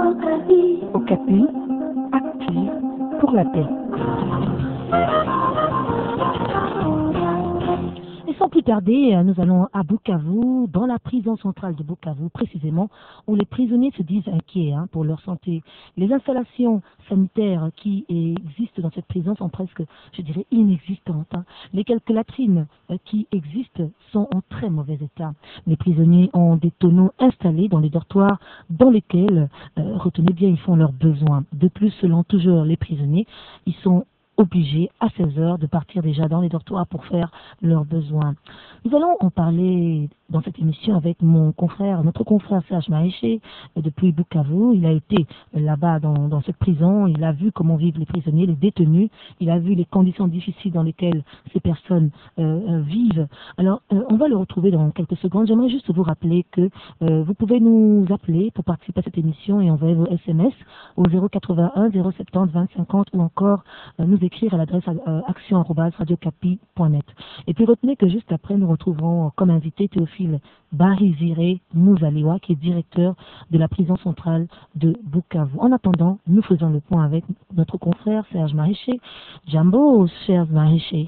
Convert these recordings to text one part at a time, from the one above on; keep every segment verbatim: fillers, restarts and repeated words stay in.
Okapi, active pour la paix. Et sans plus tarder, nous allons à Bukavu, dans la prison centrale de Bukavu, précisément, où les prisonniers se disent inquiets hein, pour leur santé. Les installations sanitaires qui existent dans cette prison sont presque, je dirais, inexistantes. Hein. Les quelques latrines qui existent sont en très mauvais état. Les prisonniers ont des tonneaux installés dans les dortoirs dans lesquels, euh, retenez bien, ils font leurs besoins. De plus, selon toujours les prisonniers, ils sont obligés à seize heures de partir déjà dans les dortoirs pour faire leurs besoins. Nous allons en parler dans cette émission avec mon confrère, notre confrère Serge Mahéché depuis Bukavu. Il a été là-bas dans, dans cette prison, il a vu comment vivent les prisonniers, les détenus, il a vu les conditions difficiles dans lesquelles ces personnes euh, vivent. Alors, euh, on va le retrouver dans quelques secondes. J'aimerais juste vous rappeler que euh, vous pouvez nous appeler pour participer à cette émission et envoyer vos S M S au zéro quatre-vingt-un zéro soixante-dix vingt cinquante ou encore euh, nous écrire à l'adresse euh, action arobase radio capi point net. Et puis retenez que juste après, nous retrouverons comme invité Théophile Bariziré Mouzaliwa, qui est directeur de la prison centrale de Bukavu. En attendant, nous faisons le point avec notre confrère Serge Mahéché. Jambo, Serge Mahéché.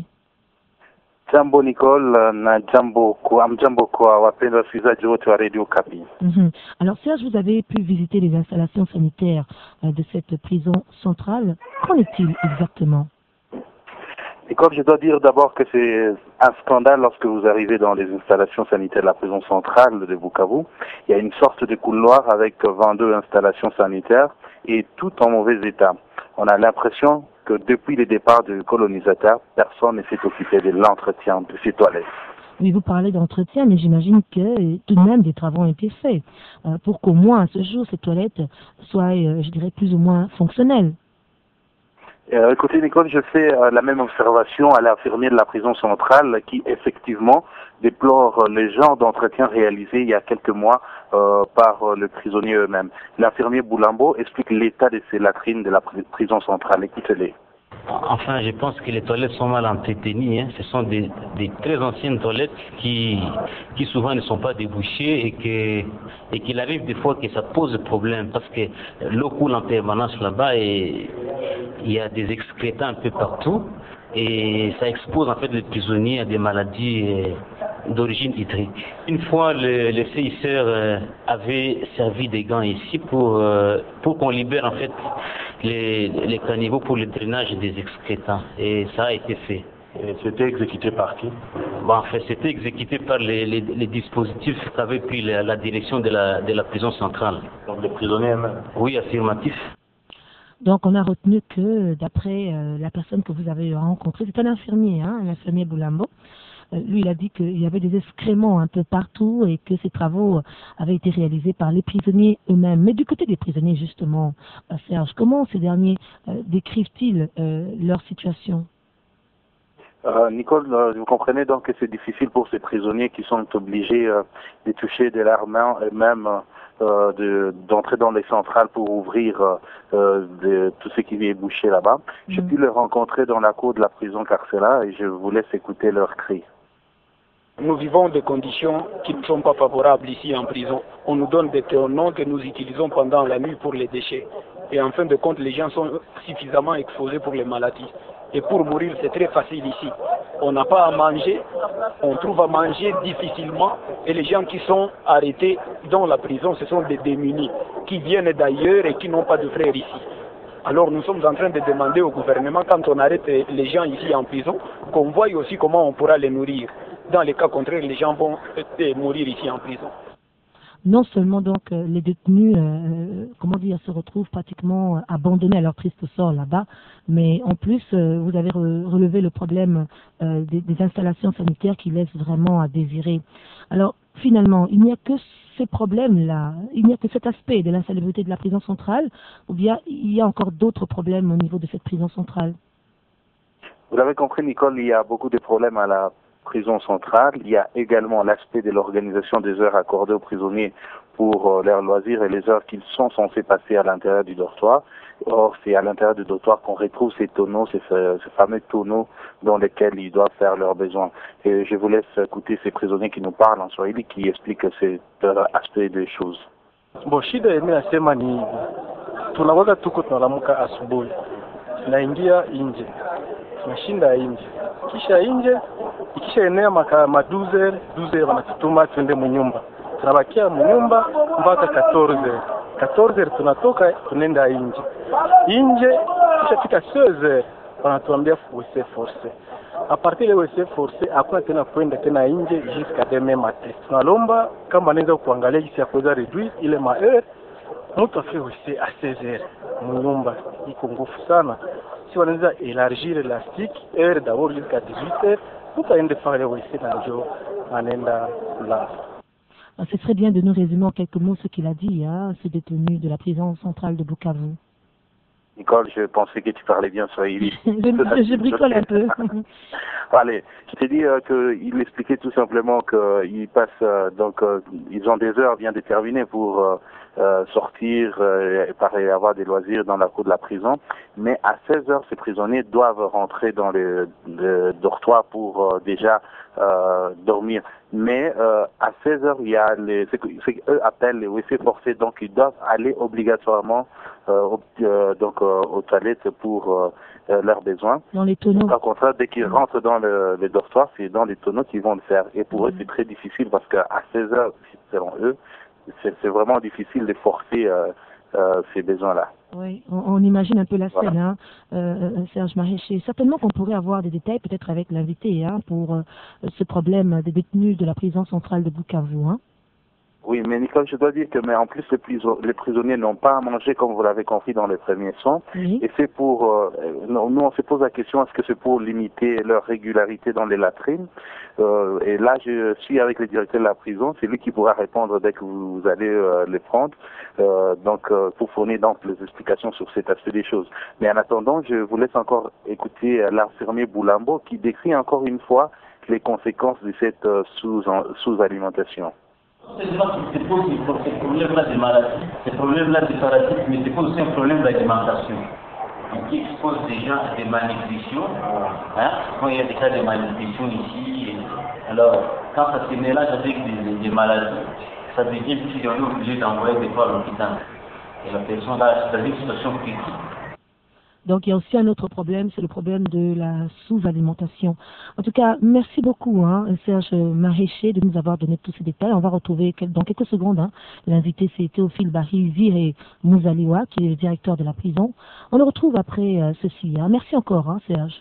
Jambo Nicole na jambo kwa mjambo kwa wapendwa wasikilizaji wote wa Radio Kapi. Mm-hmm. Alors Serge, vous avez pu visiter les installations sanitaires euh, de cette prison centrale. Qu'en est-il exactement? Nicole, je dois dire d'abord que c'est un scandale lorsque vous arrivez dans les installations sanitaires de la prison centrale de Bukavu. Il y a une sorte de couloir avec vingt-deux installations sanitaires et tout en mauvais état. On a l'impression que depuis le départ du colonisateur, personne ne s'est occupé de l'entretien de ces toilettes. Oui, vous parlez d'entretien, mais j'imagine que tout de même des travaux ont été faits euh, pour qu'au moins à ce jour ces toilettes soient, euh, je dirais, plus ou moins fonctionnelles. Euh, écoutez Nicole, je fais euh, la même observation à l'infirmier de la prison centrale qui effectivement déplore euh, les genres d'entretien réalisés il y a quelques mois euh, par euh, le prisonnier eux-mêmes. L'infirmier Boulambo explique l'état de ces latrines de la pr- prison centrale. Écoutez-les. Enfin, je pense que les toilettes sont mal entretenues. Hein. Ce sont des, des très anciennes toilettes qui, qui souvent ne sont pas débouchées et que et qu'il arrive des fois que ça pose problème parce que l'eau coule en permanence là-bas et il y a des excrétants un peu partout et ça expose en fait les prisonniers à des maladies euh, d'origine hydrique. Une fois, le, le séisseur euh, avait servi des gants ici pour euh, pour qu'on libère en fait les, les caniveaux pour le drainage des excrétants et ça a été fait. Et c'était exécuté par qui? Bon, en fait, c'était exécuté par les, les, les dispositifs qu'avait pris la, la direction de la, de la prison centrale. Donc les prisonniers eux-mêmes? Oui, affirmatif. Donc on a retenu que d'après euh, la personne que vous avez rencontrée, c'est un infirmier, hein, un infirmier Boulambo. Euh, lui, il a dit qu'il y avait des excréments un peu partout et que ces travaux avaient été réalisés par les prisonniers eux-mêmes. Mais du côté des prisonniers, justement, euh, Serge, comment ces derniers euh, décrivent-ils euh, leur situation? Euh, Nicole, euh, vous comprenez donc que c'est difficile pour ces prisonniers qui sont obligés euh, de toucher de leurs mains et même euh, de, d'entrer dans les centrales pour ouvrir euh, de, tout ce qui est bouché là-bas. Mmh. J'ai pu les rencontrer dans la cour de la prison carcérale et je vous laisse écouter leurs cris. Nous vivons des conditions qui ne sont pas favorables ici en prison. On nous donne des tonneaux que nous utilisons pendant la nuit pour les déchets. Et en fin de compte, les gens sont suffisamment exposés pour les maladies. Et pour mourir, c'est très facile ici. On n'a pas à manger, on trouve à manger difficilement. Et les gens qui sont arrêtés dans la prison, ce sont des démunis qui viennent d'ailleurs et qui n'ont pas de frères ici. Alors nous sommes en train de demander au gouvernement, quand on arrête les gens ici en prison, qu'on voie aussi comment on pourra les nourrir. Dans les cas contraires, les gens vont mourir ici en prison. Non seulement donc euh, les détenus, euh, comment dire, se retrouvent pratiquement abandonnés à leur triste sort là-bas, mais en plus euh, vous avez re relevé le problème euh, des, des installations sanitaires qui laissent vraiment à désirer. Alors finalement, il n'y a que ces problèmes-là, il n'y a que cet aspect de l'insalubrité de la prison centrale, ou bien il y a encore d'autres problèmes au niveau de cette prison centrale? Vous l'avez compris, Nicole, il y a beaucoup de problèmes à la prison centrale. Il y a également l'aspect de l'organisation des heures accordées aux prisonniers pour euh, leurs loisirs et les heures qu'ils sont censés passer à l'intérieur du dortoir. Or, c'est à l'intérieur du dortoir qu'on retrouve ces tonneaux, ces, ces fameux tonneaux dans lesquels ils doivent faire leurs besoins. Et je vous laisse écouter ces prisonniers qui nous parlent en Swahili, qui expliquent cet euh, aspect des choses. Bo, shida yenyewe nasema ni tunawaga tuko tunalamuka asubuhi, tunaingia nje, tunashinda nje, kisha nje ikisha enea maka maduze duze wanatutuma twende munyumba, tunabakia munyumba mpaka quatorze quatorze tunatoka tunaenda nje nje, kisha fika seize wanatuambia wese force. A partir de wese force hakuna tena kwenda tena nje jusqu'à demain matin. Tunalomba kama anaweza kuangalia jinsi ya kuweza reduire ile ma heure, mtu afike wese à seize heures munyumba, iko ngufu sana. Si wanaweza élargir l'élastique heure d'abord jusqu'à dix-huit heures, mtu aende faire le wese na njo anaenda là. Ce serait bien de nous résumer en quelques mots ce qu'il a dit, hein, ce détenu de la prison centrale de Bukavu. Nicole, je pensais que tu parlais bien swahili. je, je, je bricole un peu. Allez, je t'ai dit euh, qu'il expliquait tout simplement qu'ils passent, euh, donc euh, ils ont des heures bien déterminées pour euh, euh, sortir euh, et avoir des loisirs dans la cour de la prison. Mais à seize heures, ces prisonniers doivent rentrer dans les, les dortoirs pour euh, déjà euh, dormir. Mais euh, à seize heures, il y a les, ce qu'eux appellent les W C forcés, donc ils doivent aller obligatoirement euh, au, euh, donc euh, aux toilettes pour euh, euh, leurs besoins. Dans les tonneaux. Par contre, dès qu'ils rentrent dans le, les dortoirs, c'est dans les tonneaux qu'ils vont le faire. Et pour mmh. eux, c'est très difficile parce qu'à seize heures, selon eux, c'est vraiment difficile de forcer euh, euh, ces besoins-là. Oui, on, on imagine un peu la scène, voilà. hein, euh, Serge Maréché. Certainement qu'on pourrait avoir des détails, peut-être avec l'invité, hein, pour euh, ce problème des détenus de la prison centrale de Bukavu. Hein. Oui, mais Nicole, je dois dire que, mais en plus, les, prison, les prisonniers n'ont pas à manger, comme vous l'avez compris dans les premiers sons. Oui. Et c'est pour, euh, nous, on se pose la question, est-ce que c'est pour limiter leur régularité dans les latrines? euh, Et là, je suis avec le directeur de la prison, c'est lui qui pourra répondre dès que vous, vous allez euh, les prendre, euh, donc euh, pour fournir donc les explications sur cet aspect des choses. Mais en attendant, je vous laisse encore écouter euh, l'infirmier Boulambo qui décrit encore une fois les conséquences de cette euh, sous, sous-alimentation. C'est pas qui se pose ces problèmes-là de maladie, ces problèmes-là de parasites, mais c'est aussi un problème d'alimentation qui expose des gens à des malnutritions. Hein? Quand il y a des cas de malnutrition ici, et... alors quand ça se mélange avec des, des, des maladies, ça devient difficile, on est obligé d'envoyer des fois à l'hôpital. Et la personne là, c'est une situation critique. Donc il y a aussi un autre problème, c'est le problème de la sous-alimentation. En tout cas, merci beaucoup, hein, Serge Maréché, de nous avoir donné tous ces détails. On va retrouver dans quelques secondes, hein, l'invité, c'est Théophile Barry Viré Mouzaliwa, qui est le directeur de la prison. On le retrouve après euh, ceci. Hein. Merci encore, hein, Serge.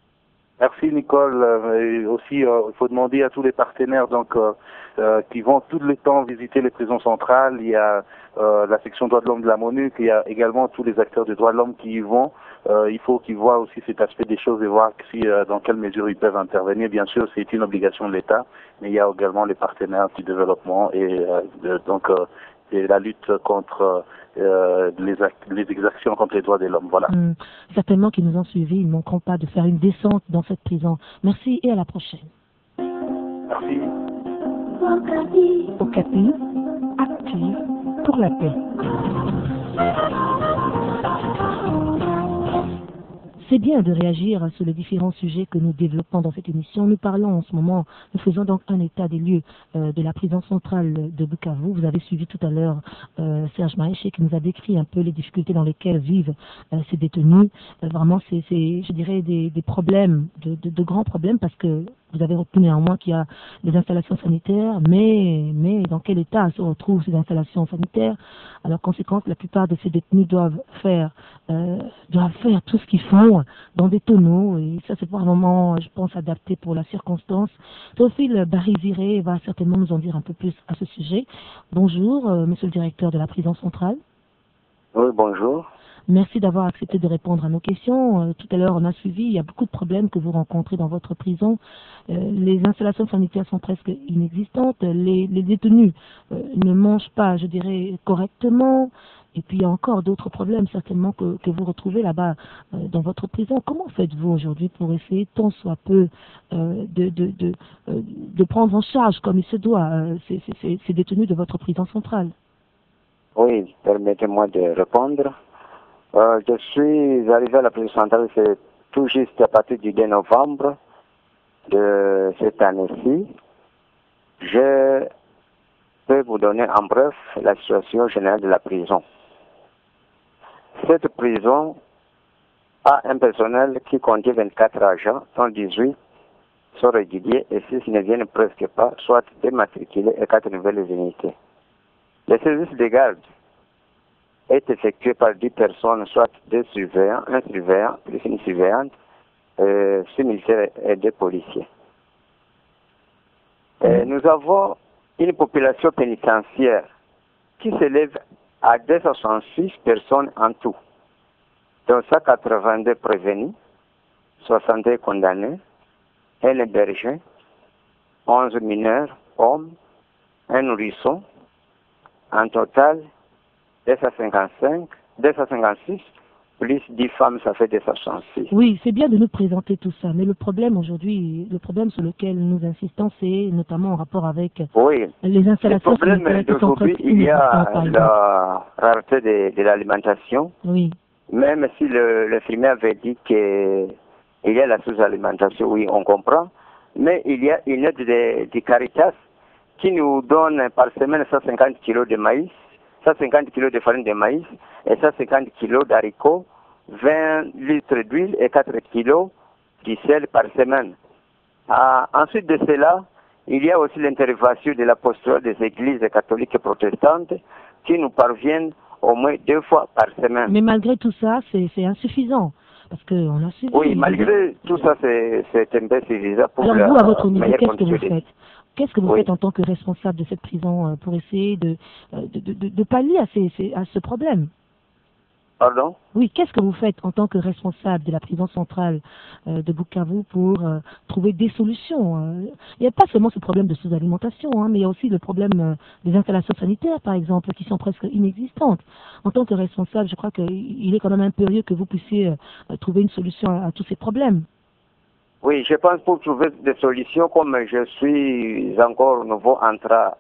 Merci Nicole. Euh, et aussi, euh, il faut demander à tous les partenaires donc euh, euh, qui vont tout le temps visiter les prisons centrales. Il y a euh, la section droits de l'homme de la MONUC, il y a également tous les acteurs des droits de l'homme qui y vont. Euh, il faut qu'ils voient aussi cet aspect des choses et voir si, euh, dans quelle mesure ils peuvent intervenir. Bien sûr, c'est une obligation de l'État, mais il y a également les partenaires du développement et euh, de, donc euh, et la lutte contre euh, les, les exactions contre les droits de l'homme. Voilà. Mmh. Certainement qu'ils nous ont suivis, ils ne manqueront pas de faire une descente dans cette prison. Merci et à la prochaine. Merci. Okapi, active pour la paix. C'est bien de réagir sur les différents sujets que nous développons dans cette émission. Nous parlons en ce moment, nous faisons donc un état des lieux euh, de la prison centrale de Bukavu. Vous avez suivi tout à l'heure euh, Serge Maréché qui nous a décrit un peu les difficultés dans lesquelles vivent euh, ces détenus. Euh, vraiment, c'est, je dirais, des, des problèmes, de, de, de grands problèmes, parce que vous avez retenu néanmoins qu'il y a des installations sanitaires, mais, mais dans quel état se retrouvent ces installations sanitaires? Alors, conséquence, la plupart de ces détenus doivent faire, euh, doivent faire tout ce qu'ils font dans des tonneaux, et ça, c'est pas un moment, je pense, adapté pour la circonstance. Théophile Barry-Viré va certainement nous en dire un peu plus à ce sujet. Bonjour, euh, monsieur le directeur de la prison centrale. Oui, bonjour. Merci d'avoir accepté de répondre à nos questions. Euh, tout à l'heure, on a suivi, il y a beaucoup de problèmes que vous rencontrez dans votre prison. Euh, les installations sanitaires sont presque inexistantes. Les, les détenus euh, ne mangent pas, je dirais, correctement. Et puis, il y a encore d'autres problèmes, certainement, que, que vous retrouvez là-bas euh, dans votre prison. Comment faites-vous aujourd'hui pour essayer, tant soit peu, euh, de, de, de, euh, de prendre en charge, comme il se doit, euh, ces, ces, ces détenus de votre prison centrale? Oui, permettez-moi de répondre. Euh, je suis arrivé à la prison centrale, c'est tout juste à partir du deux novembre de cette année-ci. Je peux vous donner en bref la situation générale de la prison. cette prison a un personnel qui contient vingt-quatre agents, dont dix-huit sont réguliers et six ne viennent presque pas, soit dématriculés et quatre nouvelles unités. Le service de garde est effectué par dix personnes, soit deux surveillants, un surveillant plus une surveillante, euh, six militaires et deux policiers. Et nous avons une population pénitentiaire qui s'élève à deux cent soixante-six personnes en tout, dont cent quatre-vingt-deux prévenus, soixante-deux condamnés, un hébergé, onze mineurs, hommes, un nourrisson, en total deux cent cinquante-cinq, deux cent cinquante-six, plus dix femmes, ça fait deux cent soixante-six. Oui, c'est bien de nous présenter tout ça, mais le problème aujourd'hui, le problème sur lequel nous insistons, c'est notamment en rapport avec oui. les installations. Le problème d'aujourd'hui, il y a la rareté de, de l'alimentation. Oui. Même si le, le infirmier avait dit qu'il y a la sous-alimentation, oui, on comprend, mais il y a une aide de, de Caritas qui nous donne par semaine cent cinquante kilos de maïs, cent cinquante kilos de farine de maïs et cent cinquante kilos d'haricots, vingt litres d'huile et quatre kilos de sel par semaine. Ah, ensuite de cela, il y a aussi l'intervention de l'apostole des églises catholiques et protestantes qui nous parviennent au moins deux fois par semaine. Mais malgré tout ça, c'est insuffisant. Parce qu'on a suivi. Oui, malgré tout ça, c'est un peu suffisant pour Alors la vous, à votre niveau, meilleure qu'est-ce que vous condition. faites Qu'est-ce que vous Oui. faites en tant que responsable de cette prison euh, pour essayer de, euh, de, de, de, de pallier à, ces, ces, à ce problème? Pardon? Oui, qu'est-ce que vous faites en tant que responsable de la prison centrale euh, de Bukavu pour euh, trouver des solutions euh. Il n'y a pas seulement ce problème de sous-alimentation, hein, mais il y a aussi le problème euh, des installations sanitaires, par exemple, qui sont presque inexistantes. En tant que responsable, je crois qu'il est quand même impérieux que vous puissiez euh, trouver une solution à, à tous ces problèmes. Oui, je pense pour trouver des solutions, comme je suis encore nouveau entrant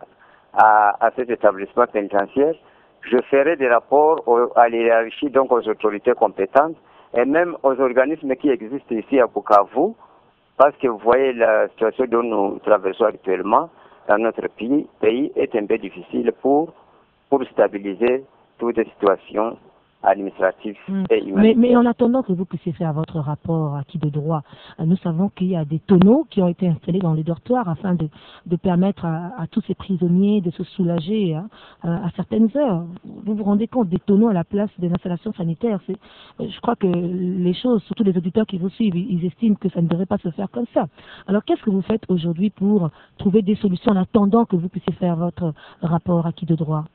à, à cet établissement pénitentiaire, je ferai des rapports au, à l'hierarchie, donc aux autorités compétentes, et même aux organismes qui existent ici à Bukavu, parce que vous voyez la situation dont nous traversons actuellement dans notre pays, pays est un peu difficile pour, pour stabiliser toutes les situations administratives Mmh. et humanitaires. Mais, mais en attendant que vous puissiez faire votre rapport acquis de droit, nous savons qu'il y a des tonneaux qui ont été installés dans les dortoirs afin de, de permettre à, à tous ces prisonniers de se soulager hein, à certaines heures. Vous vous rendez compte des tonneaux à la place des installations sanitaires. Je crois que les choses, surtout les auditeurs qui vous suivent, ils estiment que ça ne devrait pas se faire comme ça. Alors qu'est-ce que vous faites aujourd'hui pour trouver des solutions en attendant que vous puissiez faire votre rapport acquis de droit?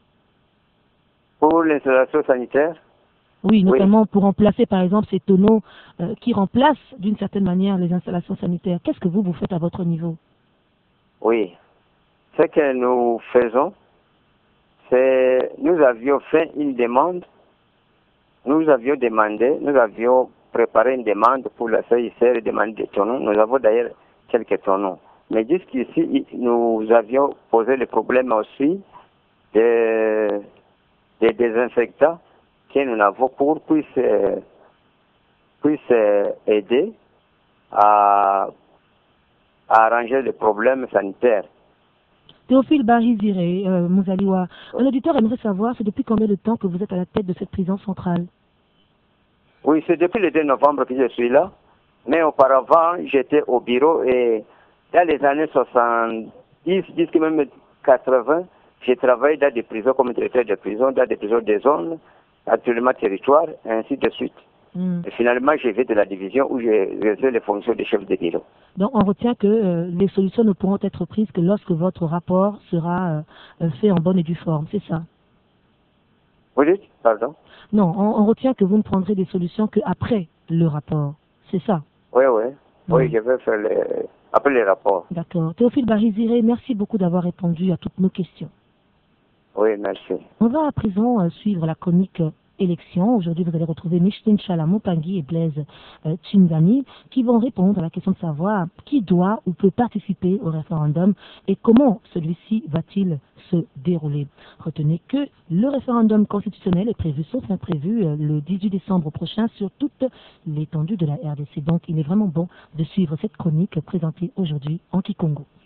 Pour l'installation sanitaire, oui, notamment oui. pour remplacer par exemple ces tonneaux euh, qui remplacent d'une certaine manière les installations sanitaires. Qu'est-ce que vous, vous faites à votre niveau? Oui, ce que nous faisons, c'est nous avions fait une demande, nous avions demandé, nous avions préparé une demande pour la C I C R, demande des tonneaux. Nous avons d'ailleurs quelques tonneaux. Mais jusqu'ici, nous avions posé le problème aussi de des désinfectants que nous avons pour puisse, puisse aider à, à arranger les problèmes sanitaires. Théophile Bariziré, euh, Mouzaliwa, un auditeur aimerait savoir, c'est depuis combien de temps que vous êtes à la tête de cette prison centrale? Oui, c'est depuis le deux novembre que je suis là, mais auparavant, j'étais au bureau et dans les années soixante-dix, jusqu'à même quatre-vingts, j'ai travaillé dans des prisons comme directeur de prison, dans des prisons des zones, actuellement territoire, et ainsi de suite. Mm. Et finalement, j'ai fait de la division où j'ai exercé les fonctions de chef de bureau. Donc, on retient que euh, les solutions ne pourront être prises que lorsque votre rapport sera euh, fait en bonne et due forme, c'est ça? Vous dites? Pardon? Non, on, on retient que vous ne prendrez des solutions qu'après le rapport, c'est ça? Oui, oui. Mm. Oui, je vais faire les... après les rapports. D'accord. Théophile Bariziré, merci beaucoup d'avoir répondu à toutes nos questions. Oui, merci. On va à présent euh, suivre la chronique euh, élection. Aujourd'hui, vous allez retrouver Micheline Chalamopangui et Blaise euh, Tchingani qui vont répondre à la question de savoir qui doit ou peut participer au référendum et comment celui-ci va-t-il se dérouler. Retenez que le référendum constitutionnel est prévu, sauf imprévu, euh, le dix-huit décembre prochain sur toute l'étendue de la R D C. Donc, il est vraiment bon de suivre cette chronique présentée aujourd'hui en Kikongo.